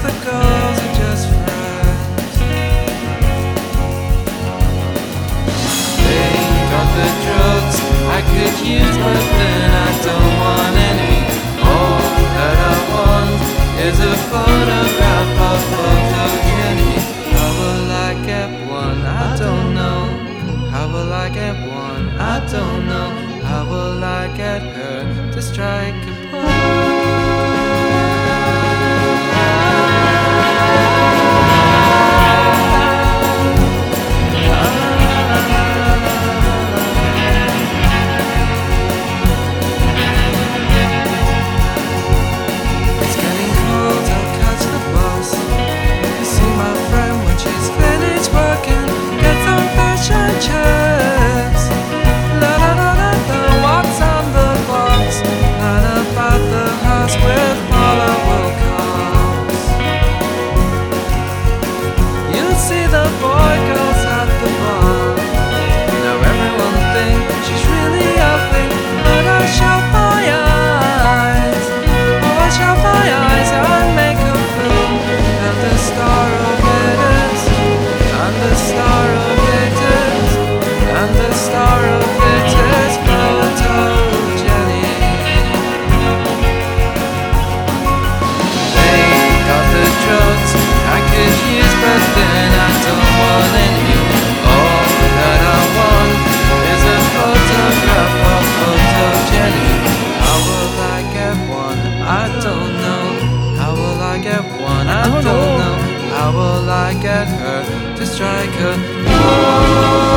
the girls are just friends. They got the drugs I could use, but then I don't want any. All that I want is a photograph of photo Jenny. How will I get one? I don't know. How will I get one? I don't know. How will I get her to strike a pose? I don't know. How will I get her to strike her?